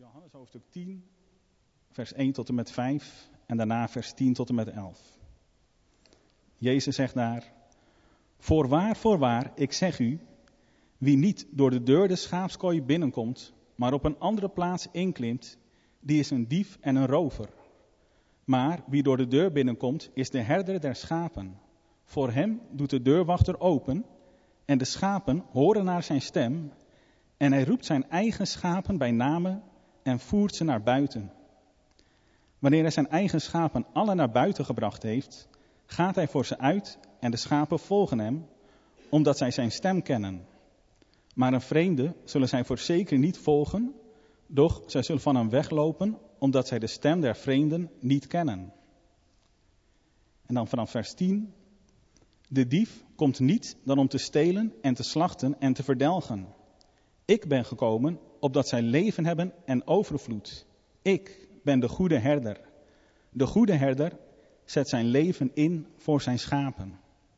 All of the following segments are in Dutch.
Johannes hoofdstuk 10, vers 1 tot en met 5 en daarna vers 10 tot en met 11. Jezus zegt daar: voorwaar, ik zeg u, wie niet door de deur de schaapskooi binnenkomt, maar op een andere plaats inklimt, die is een dief en een rover. Maar wie door de deur binnenkomt, is de herder der schapen. Voor hem doet de deurwachter open en de schapen horen naar zijn stem en hij roept zijn eigen schapen bij name en voert ze naar buiten. Wanneer hij zijn eigen schapen alle naar buiten gebracht heeft, gaat hij voor ze uit en de schapen volgen hem, omdat zij zijn stem kennen. Maar een vreemde zullen zij voorzeker niet volgen, doch zij zullen van hem weglopen, omdat zij de stem der vreemden niet kennen. En dan vanaf vers 10. De dief komt niet dan om te stelen en te slachten en te verdelgen. Ik ben gekomen, opdat zij leven hebben en overvloed. Ik ben de goede herder. De goede herder zet zijn leven in voor zijn schapen.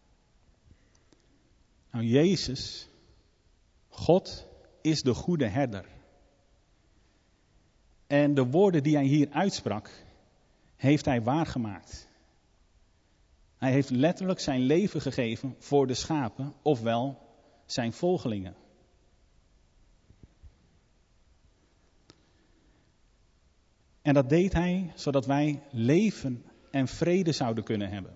Nou, Jezus, God, is de goede herder. En de woorden die hij hier uitsprak, heeft hij waargemaakt. Hij heeft letterlijk zijn leven gegeven voor de schapen, ofwel zijn volgelingen. En dat deed hij zodat wij leven en vrede zouden kunnen hebben.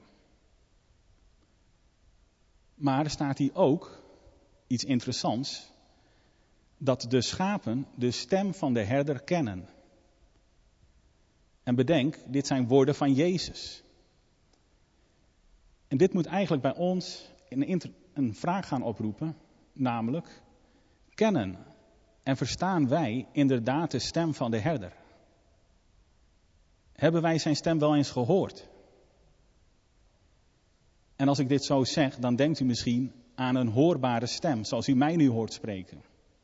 Maar er staat hier ook iets interessants, dat de schapen de stem van de herder kennen. En bedenk, dit zijn woorden van Jezus. En dit moet eigenlijk bij ons een vraag gaan oproepen, namelijk: kennen en verstaan wij inderdaad de stem van de herder? Hebben wij zijn stem wel eens gehoord? En als ik dit zo zeg, dan denkt u misschien aan een hoorbare stem, zoals u mij nu hoort spreken.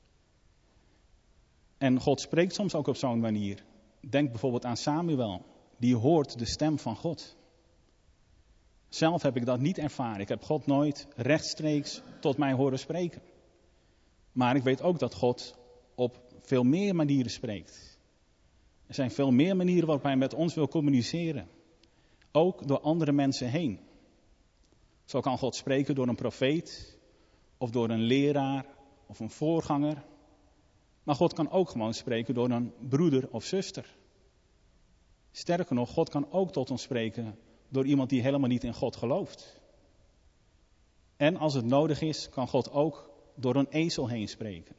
En God spreekt soms ook op zo'n manier. Denk bijvoorbeeld aan Samuel, die hoort de stem van God. Zelf heb ik dat niet ervaren. Ik heb God nooit rechtstreeks tot mij horen spreken. Maar ik weet ook dat God op veel meer manieren spreekt. Er zijn veel meer manieren waarop hij met ons wil communiceren. Ook door andere mensen heen. Zo kan God spreken door een profeet, of door een leraar, of een voorganger. Maar God kan ook gewoon spreken door een broeder of zuster. Sterker nog, God kan ook tot ons spreken door iemand die helemaal niet in God gelooft. En als het nodig is, kan God ook door een ezel heen spreken.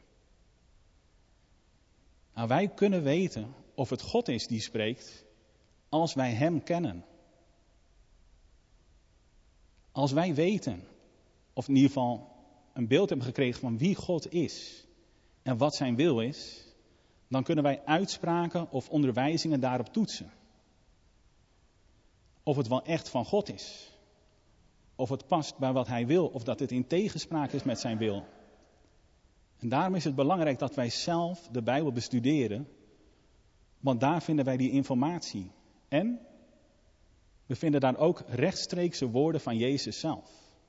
Nou, wij kunnen weten of het God is die spreekt, als wij hem kennen. Als wij weten, of in ieder geval een beeld hebben gekregen van wie God is en wat zijn wil is, dan kunnen wij uitspraken of onderwijzingen daarop toetsen. Of het wel echt van God is. Of het past bij wat hij wil, of dat het in tegenspraak is met zijn wil. En daarom is het belangrijk dat wij zelf de Bijbel bestuderen, want daar vinden wij die informatie. En we vinden daar ook rechtstreekse woorden van Jezus zelf.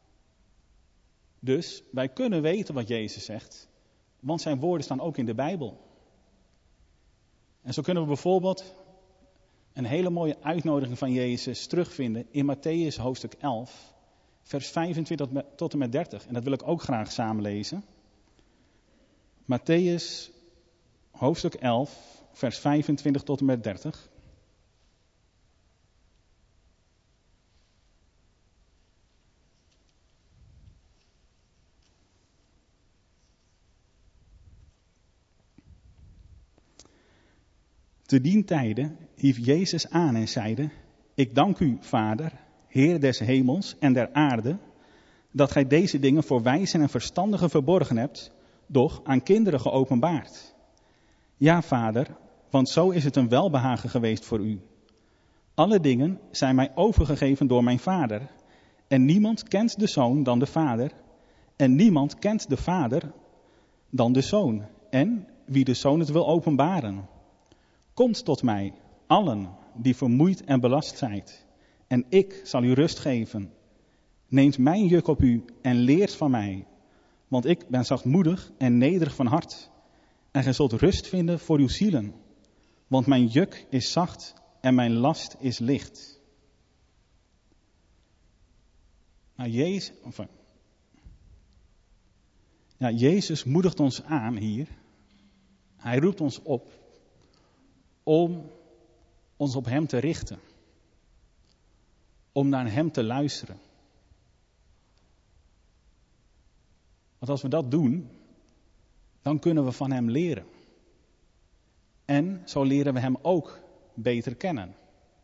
Dus wij kunnen weten wat Jezus zegt, want zijn woorden staan ook in de Bijbel. En zo kunnen we bijvoorbeeld een hele mooie uitnodiging van Jezus terugvinden in Mattheüs hoofdstuk 11, vers 25 tot en met 30. En dat wil ik ook graag samen lezen. Mattheüs hoofdstuk 11, vers 25 tot en met 30. Te dien tijde hief Jezus aan en zeide: Ik dank u, Vader, Heer des hemels en der aarde, dat gij deze dingen voor wijzen en verstandigen verborgen hebt, doch aan kinderen geopenbaard. Ja, Vader, want zo is het een welbehagen geweest voor u. Alle dingen zijn mij overgegeven door mijn Vader, en niemand kent de Zoon dan de Vader, en niemand kent de Vader dan de Zoon, en wie de Zoon het wil openbaren. Komt tot mij, allen die vermoeid en belast zijt, en ik zal u rust geven. Neemt mijn juk op u en leert van mij, want ik ben zachtmoedig en nederig van hart. En gij zult rust vinden voor uw zielen. Want mijn juk is zacht en mijn last is licht. Nou, Jezus moedigt ons aan hier. Hij roept ons op om ons op hem te richten. Om naar hem te luisteren. Want als we dat doen, dan kunnen we van hem leren. En zo leren we hem ook beter kennen.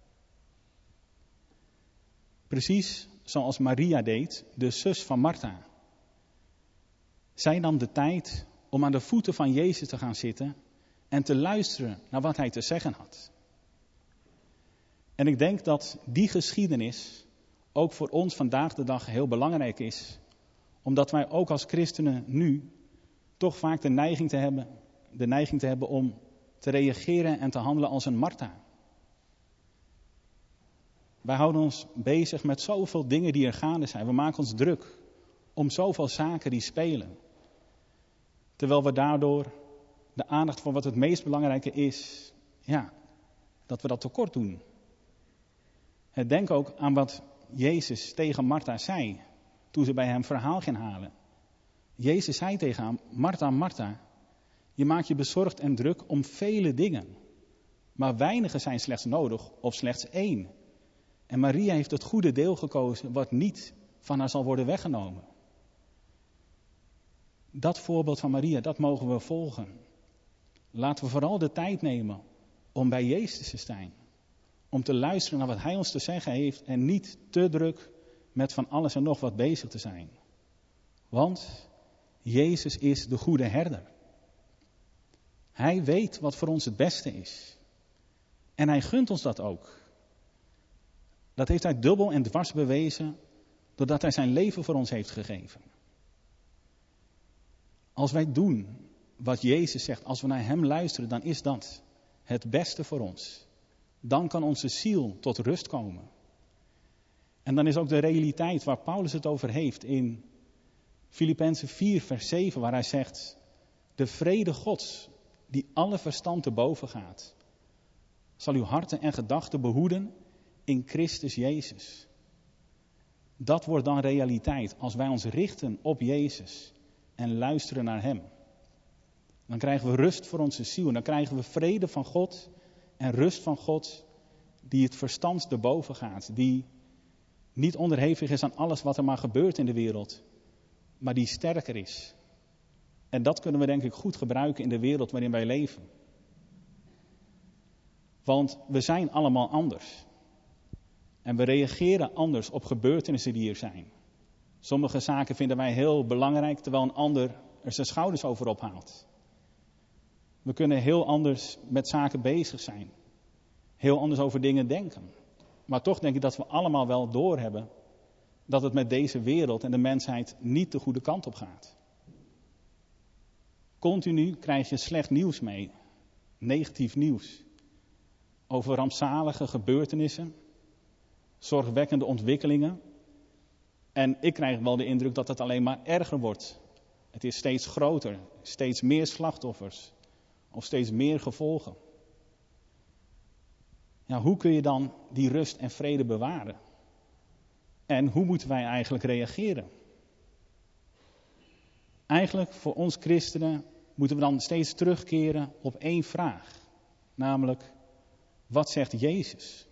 Precies zoals Maria deed, de zus van Martha. Zij nam de tijd om aan de voeten van Jezus te gaan zitten en te luisteren naar wat hij te zeggen had. En ik denk dat die geschiedenis ook voor ons vandaag de dag heel belangrijk is. Omdat wij ook als christenen nu toch vaak de neiging te hebben om te reageren en te handelen als een Martha. Wij houden ons bezig met zoveel dingen die er gaande zijn. We maken ons druk om zoveel zaken die spelen. Terwijl we daardoor de aandacht voor wat het meest belangrijke is, dat we dat tekort doen. Denk ook aan wat Jezus tegen Martha zei toen ze bij hem verhaal ging halen. Jezus zei tegen haar: Martha, Martha, je maakt je bezorgd en druk om vele dingen. Maar weinige zijn slechts nodig, of slechts één. En Maria heeft het goede deel gekozen wat niet van haar zal worden weggenomen. Dat voorbeeld van Maria, dat mogen we volgen. Laten we vooral de tijd nemen om bij Jezus te zijn. Om te luisteren naar wat hij ons te zeggen heeft en niet te druk met van alles en nog wat bezig te zijn. Want Jezus is de goede herder. Hij weet wat voor ons het beste is. En hij gunt ons dat ook. Dat heeft hij dubbel en dwars bewezen doordat hij zijn leven voor ons heeft gegeven. Als wij doen wat Jezus zegt, als we naar hem luisteren, dan is dat het beste voor ons. Dan kan onze ziel tot rust komen. En dan is ook de realiteit waar Paulus het over heeft in Filippenzen 4 vers 7, waar hij zegt: de vrede Gods, die alle verstand te boven gaat, zal uw harten en gedachten behoeden in Christus Jezus. Dat wordt dan realiteit als wij ons richten op Jezus en luisteren naar hem. Dan krijgen we rust voor onze ziel en dan krijgen we vrede van God en rust van God die het verstand te boven gaat, die niet onderhevig is aan alles wat er maar gebeurt in de wereld, maar die sterker is. En dat kunnen we denk ik goed gebruiken in de wereld waarin wij leven. Want we zijn allemaal anders. En we reageren anders op gebeurtenissen die er zijn. Sommige zaken vinden wij heel belangrijk, terwijl een ander er zijn schouders over ophaalt. We kunnen heel anders met zaken bezig zijn. Heel anders over dingen denken. Maar toch denk ik dat we allemaal wel doorhebben dat het met deze wereld en de mensheid niet de goede kant op gaat. Continu krijg je slecht nieuws mee. Negatief nieuws. Over rampzalige gebeurtenissen. Zorgwekkende ontwikkelingen. En ik krijg wel de indruk dat het alleen maar erger wordt. Het is steeds groter. Steeds meer slachtoffers. Of steeds meer gevolgen. Ja, hoe kun je dan die rust en vrede bewaren? En hoe moeten wij eigenlijk reageren? Eigenlijk voor ons christenen moeten we dan steeds terugkeren op één vraag. Namelijk, wat zegt Jezus?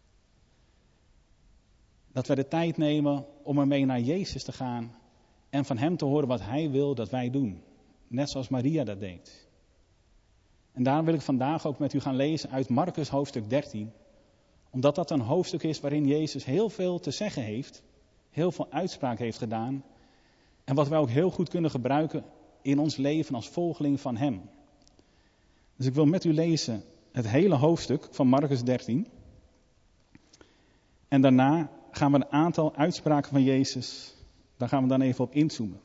Dat wij de tijd nemen om ermee naar Jezus te gaan en van hem te horen wat hij wil dat wij doen. Net zoals Maria dat deed. En daarom wil ik vandaag ook met u gaan lezen uit Marcus hoofdstuk 13. Omdat dat een hoofdstuk is waarin Jezus heel veel te zeggen heeft. Heel veel uitspraak heeft gedaan. En wat wij ook heel goed kunnen gebruiken in ons leven als volgeling van hem. Dus ik wil met u lezen het hele hoofdstuk van Marcus 13. En daarna gaan we een aantal uitspraken van Jezus, daar gaan we dan even op inzoomen.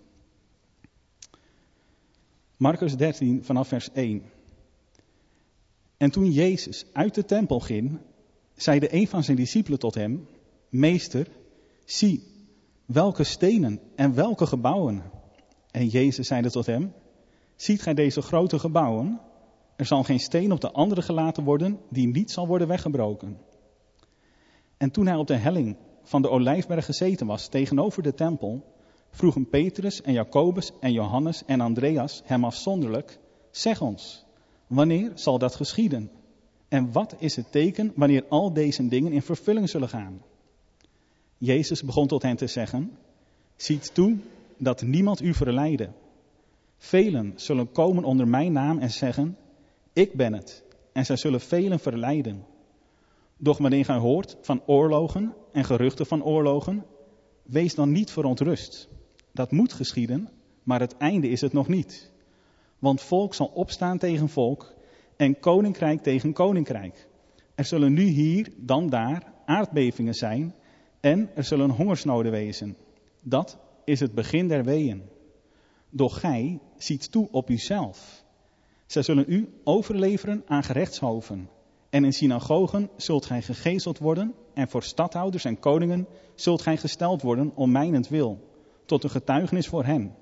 Marcus 13 vanaf vers 1. En toen Jezus uit de tempel ging, zeide een van zijn discipelen tot hem: Meester, zie, welke stenen en welke gebouwen. En Jezus zeide tot hem: Ziet gij deze grote gebouwen? Er zal geen steen op de andere gelaten worden die niet zal worden weggebroken. En toen hij op de helling van de Olijfberg gezeten was tegenover de tempel, vroegen Petrus en Jacobus en Johannes en Andreas hem afzonderlijk: zeg ons, wanneer zal dat geschieden? En wat is het teken wanneer al deze dingen in vervulling zullen gaan? Jezus begon tot hen te zeggen: ziet toe dat niemand u verleide. Velen zullen komen onder mijn naam en zeggen: ik ben het. En zij zullen velen verleiden. Doch wanneer gij hoort van oorlogen en geruchten van oorlogen, wees dan niet verontrust. Dat moet geschieden, maar het einde is het nog niet. Want volk zal opstaan tegen volk en koninkrijk tegen koninkrijk. Er zullen nu hier, dan daar, aardbevingen zijn en er zullen hongersnoden wezen. Dat is het begin der weeën. Doch gij ziet toe op uzelf. Zij zullen u overleveren aan gerechtshoven. En in synagogen zult gij gegezeld worden en voor stadhouders en koningen zult gij gesteld worden om mijnentwil, tot een getuigenis voor hen.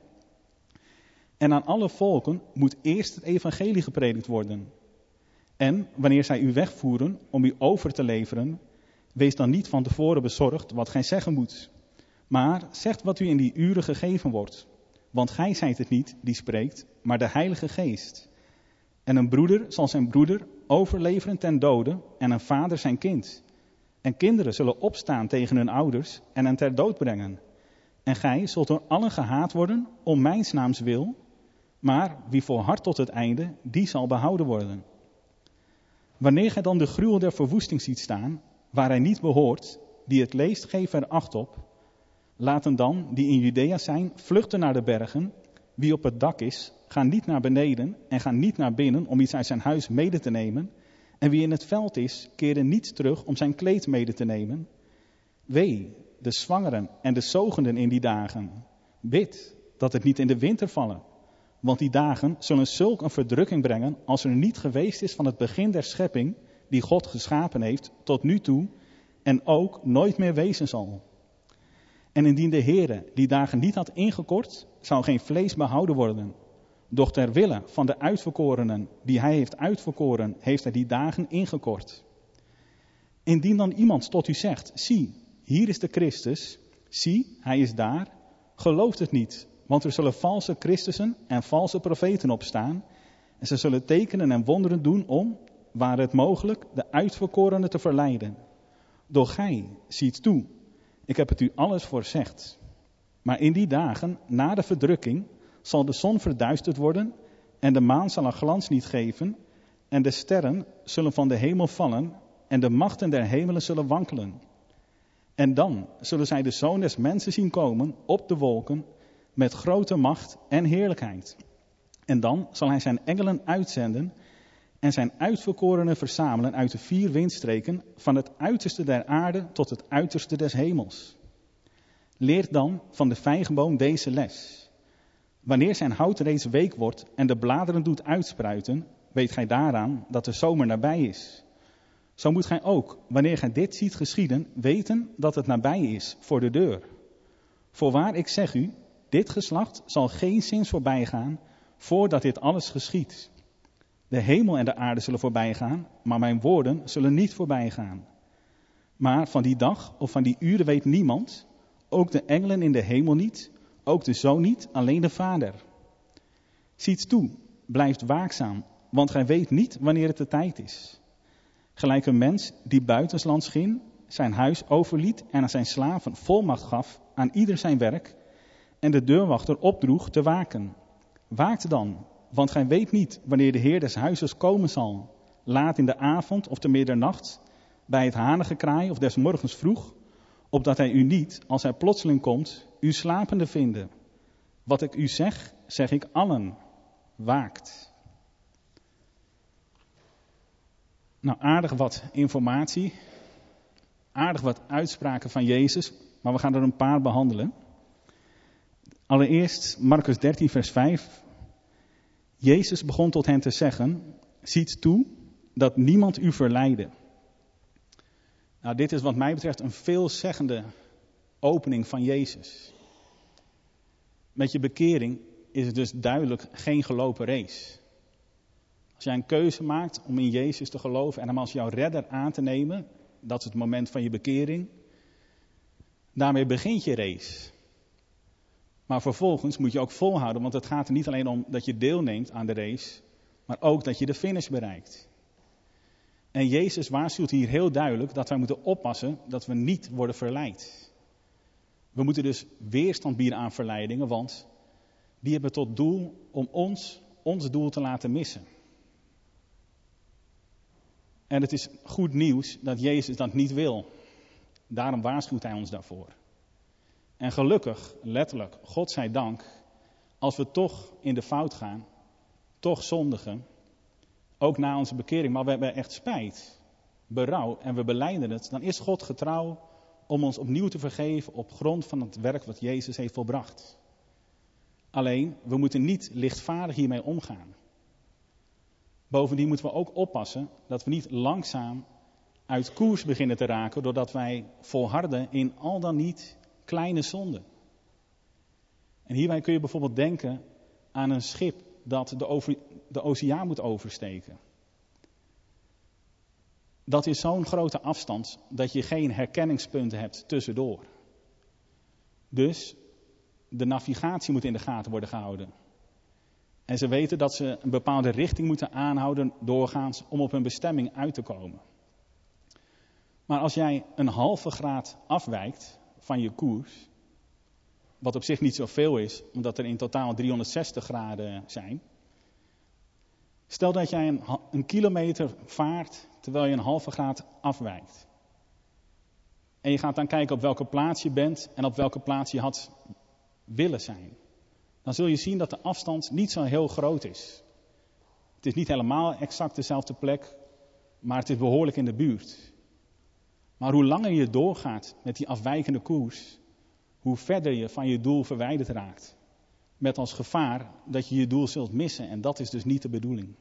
En aan alle volken moet eerst het evangelie gepredikt worden. En wanneer zij u wegvoeren om u over te leveren, wees dan niet van tevoren bezorgd wat gij zeggen moet. Maar zegt wat u in die uren gegeven wordt. Want gij zijt het niet die spreekt, maar de Heilige Geest. En een broeder zal zijn broeder overleveren ten dode en een vader zijn kind. En kinderen zullen opstaan tegen hun ouders en hen ter dood brengen. En gij zult door allen gehaat worden om mijns naams wil, maar wie volhardt tot het einde, die zal behouden worden. Wanneer gij dan de gruwel der verwoesting ziet staan, waar hij niet behoort, die het leest, geef er acht op. Laten dan, die in Judea zijn, vluchten naar de bergen. Wie op het dak is, ga niet naar beneden en ga niet naar binnen om iets uit zijn huis mede te nemen. En wie in het veld is, keerde niet terug om zijn kleed mede te nemen. Wee, de zwangeren en de zogenden in die dagen. Bid dat het niet in de winter vallen. Want die dagen zullen zulk een verdrukking brengen als er niet geweest is van het begin der schepping die God geschapen heeft tot nu toe en ook nooit meer wezen zal. En indien de Heere die dagen niet had ingekort, zou geen vlees behouden worden. Doch ter wille van de uitverkorenen die hij heeft uitverkoren, heeft hij die dagen ingekort. Indien dan iemand tot u zegt: zie, hier is de Christus, zie, hij is daar, gelooft het niet. Want er zullen valse Christussen en valse profeten opstaan. En ze zullen tekenen en wonderen doen om, waar het mogelijk, de uitverkorenen te verleiden. Doch gij ziet toe, ik heb het u alles voorzegd. Maar in die dagen, na de verdrukking, zal de zon verduisterd worden en de maan zal haar glans niet geven. En de sterren zullen van de hemel vallen en de machten der hemelen zullen wankelen. En dan zullen zij de Zoon des Mensen zien komen op de wolken met grote macht en heerlijkheid. En dan zal hij zijn engelen uitzenden en zijn uitverkorenen verzamelen uit de 4 windstreken, van het uiterste der aarde tot het uiterste des hemels. Leer dan van de vijgenboom deze les. Wanneer zijn hout reeds week wordt en de bladeren doet uitspruiten, weet gij daaraan dat de zomer nabij is. Zo moet gij ook, wanneer gij dit ziet geschieden, weten dat het nabij is voor de deur. Voorwaar, ik zeg u, dit geslacht zal geenszins voorbij gaan, voordat dit alles geschiedt. De hemel en de aarde zullen voorbij gaan, maar mijn woorden zullen niet voorbij gaan. Maar van die dag of van die uren weet niemand, ook de engelen in de hemel niet, ook de Zoon niet, alleen de Vader. Ziet toe, blijft waakzaam, want gij weet niet wanneer het de tijd is. Gelijk een mens die buitenslands ging, zijn huis overliet en aan zijn slaven volmacht gaf aan ieder zijn werk en de deurwachter opdroeg te waken. Waakt dan, want gij weet niet wanneer de Heer des huizes komen zal, laat in de avond of te middernacht, bij het hanengekraai of des morgens vroeg, opdat hij u niet, als hij plotseling komt, u slapende vinden. Wat ik u zeg, zeg ik allen, waakt. Nou, aardig wat informatie, aardig wat uitspraken van Jezus, maar we gaan er een paar behandelen. Allereerst Marcus 13 vers 5. Jezus begon tot hen te zeggen: ziet toe dat niemand u verleide. Nou, dit is wat mij betreft een veelzeggende opening van Jezus. Met je bekering is het dus duidelijk geen gelopen race. Als jij een keuze maakt om in Jezus te geloven en hem als jouw redder aan te nemen, dat is het moment van je bekering, daarmee begint je race. Maar vervolgens moet je ook volhouden, want het gaat er niet alleen om dat je deelneemt aan de race, maar ook dat je de finish bereikt. En Jezus waarschuwt hier heel duidelijk dat wij moeten oppassen dat we niet worden verleid. We moeten dus weerstand bieden aan verleidingen, want die hebben tot doel om ons doel te laten missen. En het is goed nieuws dat Jezus dat niet wil. Daarom waarschuwt hij ons daarvoor. En gelukkig, letterlijk, God zij dank, als we toch in de fout gaan, toch zondigen, ook na onze bekering, maar we hebben echt spijt, berouw en we belijden het, dan is God getrouw om ons opnieuw te vergeven op grond van het werk wat Jezus heeft volbracht. Alleen, we moeten niet lichtvaardig hiermee omgaan. Bovendien moeten we ook oppassen dat we niet langzaam uit koers beginnen te raken doordat wij volharden in al dan niet kleine zonden. En hierbij kun je bijvoorbeeld denken aan een schip dat de oceaan moet oversteken. Dat is zo'n grote afstand dat je geen herkenningspunten hebt tussendoor. Dus de navigatie moet in de gaten worden gehouden. En ze weten dat ze een bepaalde richting moeten aanhouden doorgaans om op hun bestemming uit te komen. Maar als jij een halve graad afwijkt van je koers, wat op zich niet zoveel is, omdat er in totaal 360 graden zijn. Stel dat jij een kilometer vaart terwijl je een halve graad afwijkt. En je gaat dan kijken op welke plaats je bent en op welke plaats je had willen zijn. Dan zul je zien dat de afstand niet zo heel groot is. Het is niet helemaal exact dezelfde plek, maar het is behoorlijk in de buurt. Maar hoe langer je doorgaat met die afwijkende koers, hoe verder je van je doel verwijderd raakt. Met als gevaar dat je je doel zult missen en dat is dus niet de bedoeling.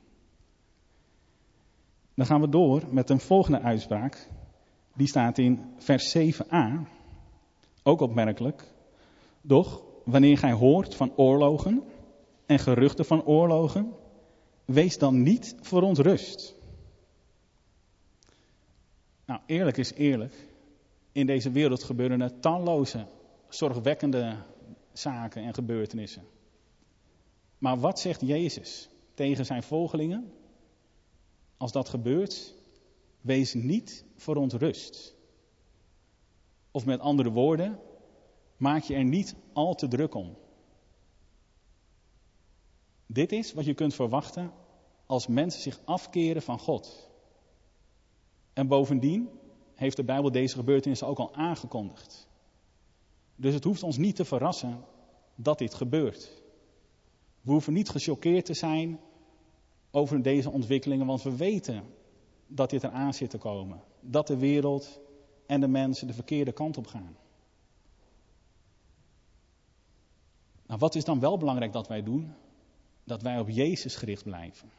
Dan gaan we door met een volgende uitspraak. Die staat in vers 7a. Ook opmerkelijk. Doch wanneer gij hoort van oorlogen en geruchten van oorlogen, wees dan niet verontrust. Nou, eerlijk is eerlijk. In deze wereld gebeuren er talloze zorgwekkende zaken en gebeurtenissen. Maar wat zegt Jezus tegen zijn volgelingen? Als dat gebeurt, wees niet verontrust. Of met andere woorden, maak je er niet al te druk om. Dit is wat je kunt verwachten als mensen zich afkeren van God. En bovendien heeft de Bijbel deze gebeurtenissen ook al aangekondigd. Dus het hoeft ons niet te verrassen dat dit gebeurt. We hoeven niet gechoqueerd te zijn over deze ontwikkelingen, want we weten dat dit eraan zit te komen. Dat de wereld en de mensen de verkeerde kant op gaan. Nou, wat is dan wel belangrijk dat wij doen? Dat wij op Jezus gericht blijven.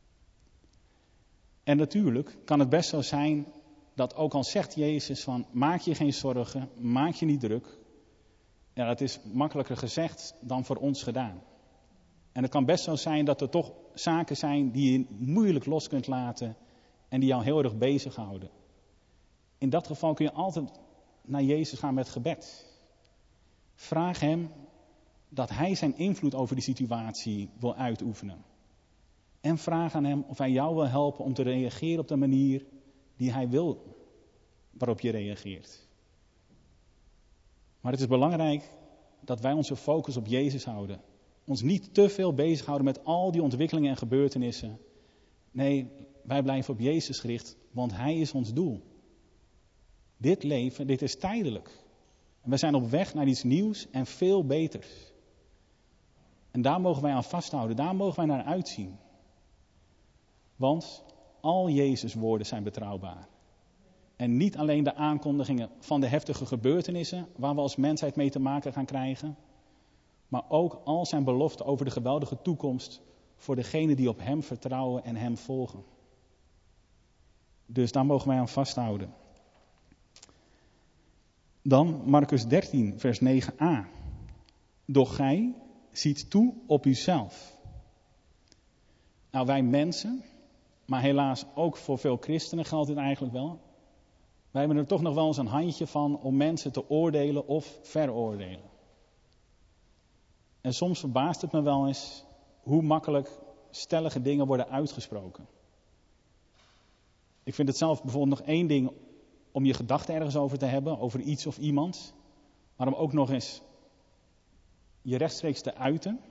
En natuurlijk kan het best zo zijn dat ook al zegt Jezus van maak je geen zorgen, maak je niet druk. Ja, dat is makkelijker gezegd dan voor ons gedaan. En het kan best zo zijn dat er toch zaken zijn die je moeilijk los kunt laten en die jou heel erg bezighouden. In dat geval kun je altijd naar Jezus gaan met gebed. Vraag hem dat hij zijn invloed over die situatie wil uitoefenen. En vraag aan hem of hij jou wil helpen om te reageren op de manier die hij wil waarop je reageert. Maar het is belangrijk dat wij onze focus op Jezus houden. Ons niet te veel bezighouden met al die ontwikkelingen en gebeurtenissen. Nee, wij blijven op Jezus gericht, want hij is ons doel. Dit leven, dit is tijdelijk. En we zijn op weg naar iets nieuws en veel beters. En daar mogen wij aan vasthouden, daar mogen wij naar uitzien. Want al Jezus' woorden zijn betrouwbaar. En niet alleen de aankondigingen van de heftige gebeurtenissen waar we als mensheid mee te maken gaan krijgen. Maar ook al zijn beloften over de geweldige toekomst voor degenen die op hem vertrouwen en hem volgen. Dus daar mogen wij aan vasthouden. Dan Marcus 13, vers 9a. Doch gij ziet toe op uzelf. Nou, wij mensen, maar helaas ook voor veel christenen geldt dit eigenlijk wel. Wij hebben er toch nog wel eens een handje van om mensen te oordelen of veroordelen. En soms verbaast het me wel eens hoe makkelijk stellige dingen worden uitgesproken. Ik vind het zelf bijvoorbeeld nog één ding om je gedachten ergens over te hebben, over iets of iemand. Maar om ook nog eens je rechtstreeks te uiten.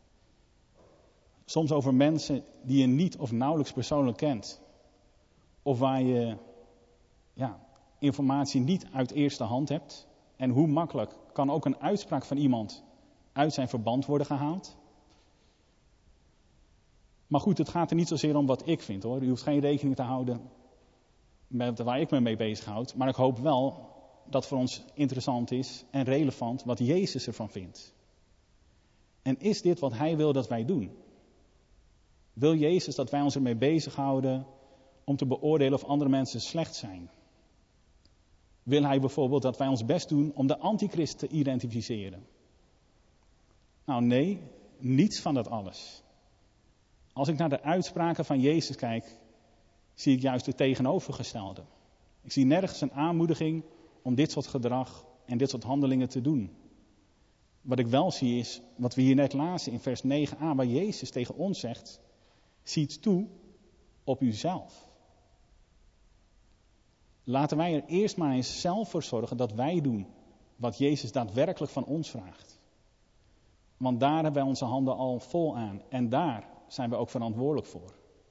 Soms over mensen die je niet of nauwelijks persoonlijk kent. Of waar je informatie niet uit eerste hand hebt. En hoe makkelijk kan ook een uitspraak van iemand uit zijn verband worden gehaald. Maar goed, het gaat er niet zozeer om wat ik vind hoor. U hoeft geen rekening te houden met waar ik me mee bezighoud. Maar ik hoop wel dat voor ons interessant is en relevant wat Jezus ervan vindt. En is dit wat Hij wil dat wij doen? Wil Jezus dat wij ons ermee bezighouden om te beoordelen of andere mensen slecht zijn? Wil Hij bijvoorbeeld dat wij ons best doen om de antichrist te identificeren? Nou nee, niets van dat alles. Als ik naar de uitspraken van Jezus kijk, zie ik juist het tegenovergestelde. Ik zie nergens een aanmoediging om dit soort gedrag en dit soort handelingen te doen. Wat ik wel zie is, wat we hier net lazen in vers 9a, waar Jezus tegen ons zegt, ziet toe op uzelf. Laten wij er eerst maar eens zelf voor zorgen dat wij doen wat Jezus daadwerkelijk van ons vraagt. Want daar hebben wij onze handen al vol aan en daar zijn we ook verantwoordelijk voor.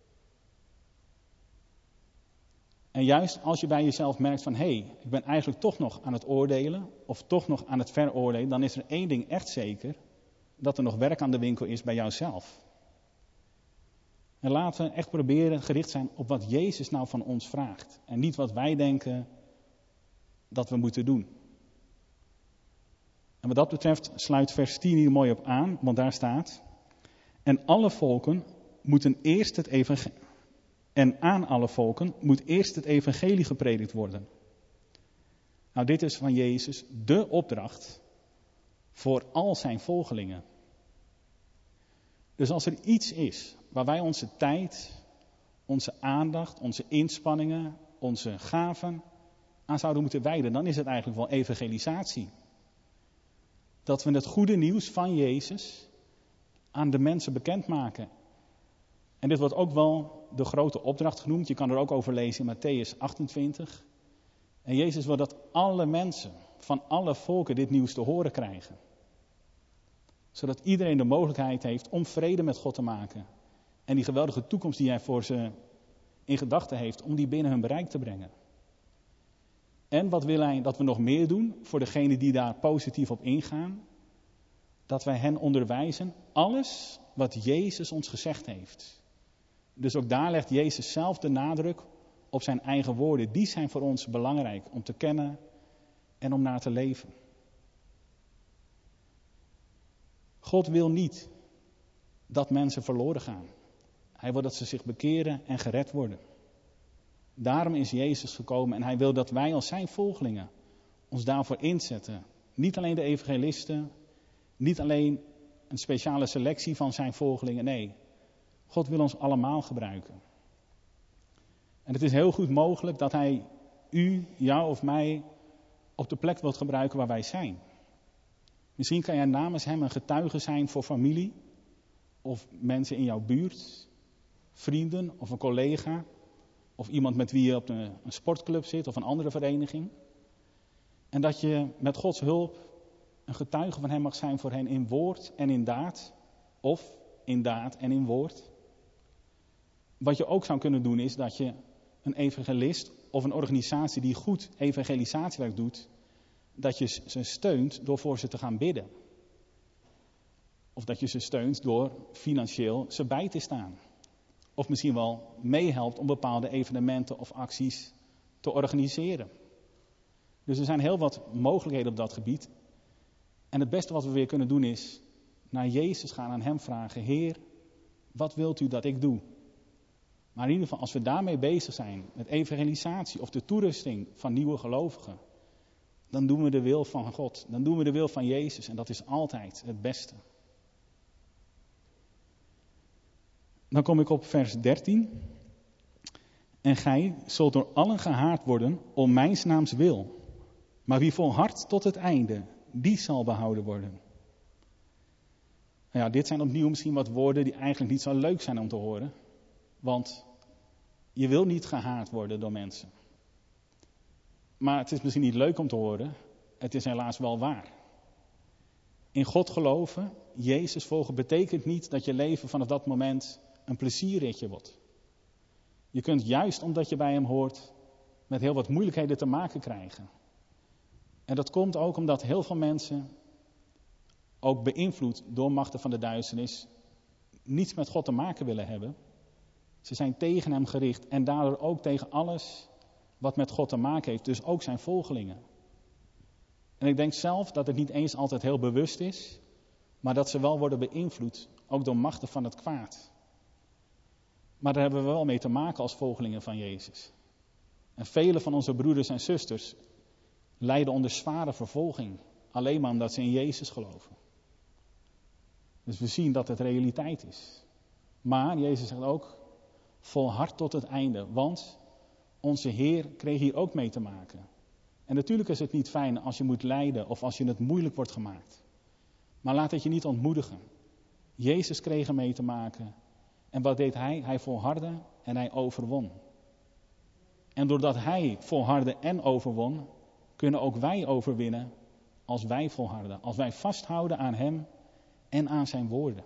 En juist als je bij jezelf merkt van ik ben eigenlijk toch nog aan het oordelen of toch nog aan het veroordelen, dan is er één ding echt zeker, dat er nog werk aan de winkel is bij jouzelf. En laten we echt proberen gericht zijn op wat Jezus nou van ons vraagt en niet wat wij denken dat we moeten doen. En wat dat betreft sluit vers 10 hier mooi op aan, want daar staat: En alle volken moeten eerst het evangelie. En aan alle volken moet eerst het evangelie gepredikt worden. Nou, dit is van Jezus de opdracht voor al zijn volgelingen. Dus als er iets is waar wij onze tijd, onze aandacht, onze inspanningen, onze gaven aan zouden moeten wijden, dan is het eigenlijk wel evangelisatie. Dat we het goede nieuws van Jezus aan de mensen bekendmaken. En dit wordt ook wel de grote opdracht genoemd. Je kan er ook over lezen in Mattheüs 28. En Jezus wil dat alle mensen van alle volken dit nieuws te horen krijgen. Zodat iedereen de mogelijkheid heeft om vrede met God te maken. En die geweldige toekomst die Hij voor ze in gedachten heeft, om die binnen hun bereik te brengen. En wat wil Hij dat we nog meer doen voor degenen die daar positief op ingaan? Dat wij hen onderwijzen, alles wat Jezus ons gezegd heeft. Dus ook daar legt Jezus zelf de nadruk op zijn eigen woorden. Die zijn voor ons belangrijk om te kennen en om naar te leven. God wil niet dat mensen verloren gaan. Hij wil dat ze zich bekeren en gered worden. Daarom is Jezus gekomen en Hij wil dat wij als zijn volgelingen ons daarvoor inzetten. Niet alleen de evangelisten, niet alleen een speciale selectie van zijn volgelingen, nee. God wil ons allemaal gebruiken. En het is heel goed mogelijk dat Hij u, jou of mij op de plek wilt gebruiken waar wij zijn. Misschien kan jij namens Hem een getuige zijn voor familie of mensen in jouw buurt, vrienden of een collega of iemand met wie je op een sportclub zit of een andere vereniging. En dat je met Gods hulp een getuige van Hem mag zijn voor hen in woord en in daad of in daad en in woord. Wat je ook zou kunnen doen is dat je een evangelist of een organisatie die goed evangelisatiewerk doet, dat je ze steunt door voor ze te gaan bidden. Of dat je ze steunt door financieel ze bij te staan. Of misschien wel meehelpt om bepaalde evenementen of acties te organiseren. Dus er zijn heel wat mogelijkheden op dat gebied. En het beste wat we weer kunnen doen is naar Jezus gaan, aan Hem vragen: Heer, wat wilt u dat ik doe? Maar in ieder geval, als we daarmee bezig zijn, met evangelisatie of de toerusting van nieuwe gelovigen, dan doen we de wil van God. Dan doen we de wil van Jezus en dat is altijd het beste. Dan kom ik op vers 13. En gij zult door allen gehaat worden om mijns naams wil. Maar wie volhardt tot het einde, die zal behouden worden. Nou ja, dit zijn opnieuw misschien wat woorden die eigenlijk niet zo leuk zijn om te horen. Want je wil niet gehaat worden door mensen. Maar het is misschien niet leuk om te horen. Het is helaas wel waar. In God geloven, Jezus volgen, betekent niet dat je leven vanaf dat moment een plezierritje wordt. Je kunt juist omdat je bij hem hoort met heel wat moeilijkheden te maken krijgen. En dat komt ook omdat heel veel mensen, ook beïnvloed door machten van de duisternis, niets met God te maken willen hebben. Ze zijn tegen hem gericht en daardoor ook tegen alles wat met God te maken heeft, dus ook zijn volgelingen. En ik denk zelf dat het niet eens altijd heel bewust is, maar dat ze wel worden beïnvloed, ook door machten van het kwaad. Maar daar hebben we wel mee te maken als volgelingen van Jezus. En vele van onze broeders en zusters lijden onder zware vervolging, alleen maar omdat ze in Jezus geloven. Dus we zien dat het realiteit is. Maar Jezus zegt ook, volhard tot het einde, want onze Heer kreeg hier ook mee te maken. En natuurlijk is het niet fijn als je moet lijden of als je het moeilijk wordt gemaakt. Maar laat het je niet ontmoedigen. Jezus kreeg er mee te maken. En wat deed hij? Hij volhardde en hij overwon. En doordat hij volhardde en overwon, kunnen ook wij overwinnen als wij volharden. Als wij vasthouden aan hem en aan zijn woorden.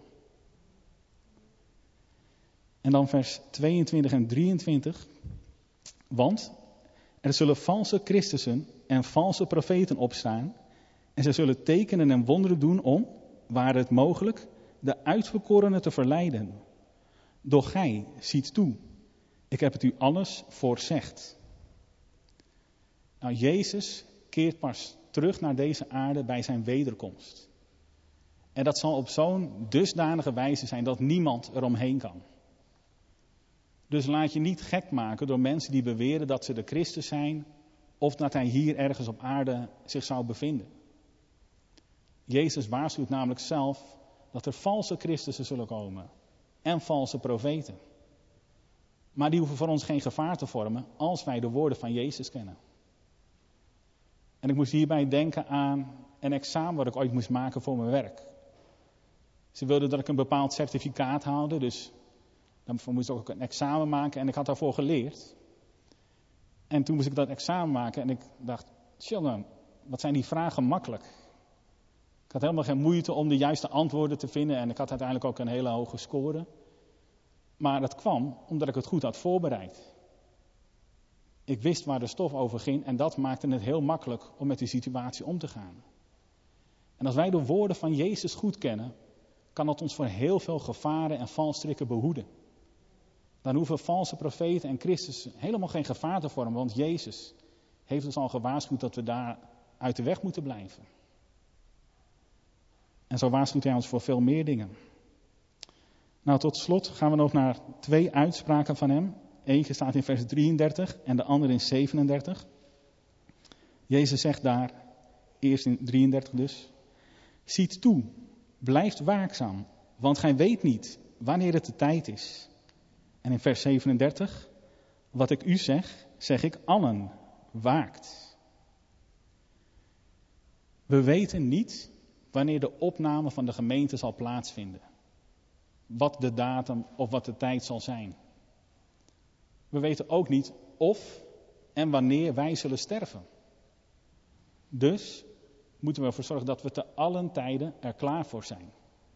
En dan vers 22 en 23. Want er zullen valse Christussen en valse profeten opstaan. En zij zullen tekenen en wonderen doen om, waar het mogelijk, de uitverkorenen te verleiden. Doch gij ziet toe, ik heb het u alles voorzegd. Nou, Jezus keert pas terug naar deze aarde bij zijn wederkomst. En dat zal op zo'n dusdanige wijze zijn dat niemand eromheen kan. Dus laat je niet gek maken door mensen die beweren dat ze de Christus zijn, of dat hij hier ergens op aarde zich zou bevinden. Jezus waarschuwt namelijk zelf dat er valse Christussen zullen komen en valse profeten. Maar die hoeven voor ons geen gevaar te vormen als wij de woorden van Jezus kennen. En ik moest hierbij denken aan een examen wat ik ooit moest maken voor mijn werk. Ze wilden dat ik een bepaald certificaat haalde, dus daarvoor moest ik ook een examen maken en ik had daarvoor geleerd. En toen moest ik dat examen maken en ik dacht, jongen, wat zijn die vragen makkelijk. Ik had helemaal geen moeite om de juiste antwoorden te vinden en ik had uiteindelijk ook een hele hoge score. Maar dat kwam omdat ik het goed had voorbereid. Ik wist waar de stof over ging en dat maakte het heel makkelijk om met die situatie om te gaan. En als wij de woorden van Jezus goed kennen, kan dat ons voor heel veel gevaren en valstrikken behoeden. Dan hoeven valse profeten en Christus helemaal geen gevaar te vormen, want Jezus heeft ons al gewaarschuwd dat we daar uit de weg moeten blijven. En zo waarschuwt hij ons voor veel meer dingen. Nou, tot slot gaan we nog naar 2 uitspraken van hem. Eentje staat in vers 33 en de andere in 37. Jezus zegt daar, eerst in 33 dus. Ziet toe, blijft waakzaam, want gij weet niet wanneer het de tijd is. En in vers 37, wat ik u zeg, zeg ik allen, waakt. We weten niet wanneer de opname van de gemeente zal plaatsvinden. Wat de datum of wat de tijd zal zijn. We weten ook niet of en wanneer wij zullen sterven. Dus moeten we ervoor zorgen dat we te allen tijden er klaar voor zijn.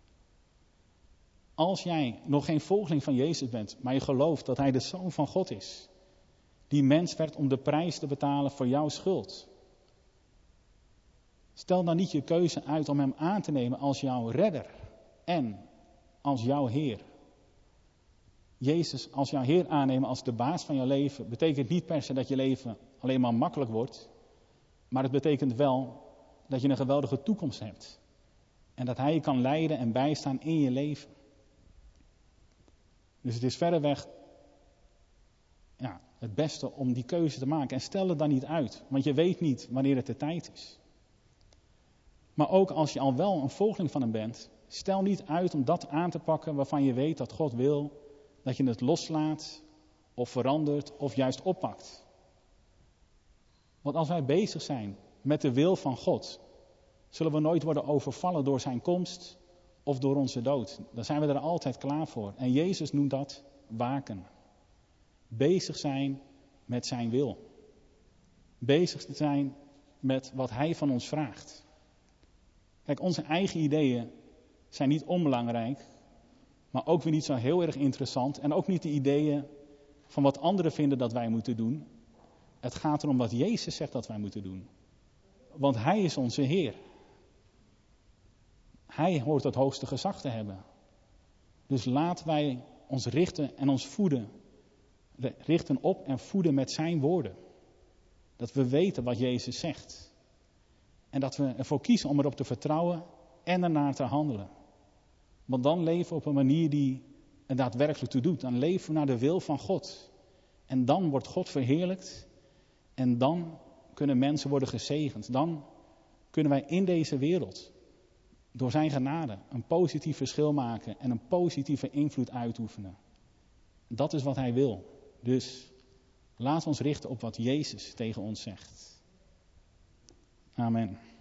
Als jij nog geen volgeling van Jezus bent, maar je gelooft dat hij de Zoon van God is, die mens werd om de prijs te betalen voor jouw schuld. Stel dan niet je keuze uit om hem aan te nemen als jouw redder en als jouw Heer. Jezus als jouw Heer aannemen als de baas van jouw leven betekent niet per se dat je leven alleen maar makkelijk wordt, maar het betekent wel dat je een geweldige toekomst hebt. En dat hij je kan leiden en bijstaan in je leven. Dus het is verreweg het beste om die keuze te maken. En stel het dan niet uit, want je weet niet wanneer het de tijd is. Maar ook als je al wel een volgeling van hem bent, stel niet uit om dat aan te pakken waarvan je weet dat God wil dat je het loslaat of verandert of juist oppakt. Want als wij bezig zijn met de wil van God, zullen we nooit worden overvallen door zijn komst of door onze dood. Dan zijn we er altijd klaar voor. En Jezus noemt dat waken. Bezig zijn met zijn wil. Bezig te zijn met wat hij van ons vraagt. Kijk, onze eigen ideeën zijn niet onbelangrijk, maar ook weer niet zo heel erg interessant. En ook niet de ideeën van wat anderen vinden dat wij moeten doen. Het gaat erom wat Jezus zegt dat wij moeten doen. Want hij is onze Heer. Hij hoort het hoogste gezag te hebben. Dus laten wij ons richten en ons voeden. Richten op en voeden met zijn woorden. Dat we weten wat Jezus zegt. En dat we ervoor kiezen om erop te vertrouwen en ernaar te handelen. Want dan leven we op een manier die er daadwerkelijk toe doet. Dan leven we naar de wil van God. En dan wordt God verheerlijkt. En dan kunnen mensen worden gezegend. Dan kunnen wij in deze wereld, door zijn genade, een positief verschil maken en een positieve invloed uitoefenen. Dat is wat hij wil. Dus laat ons richten op wat Jezus tegen ons zegt. Amen.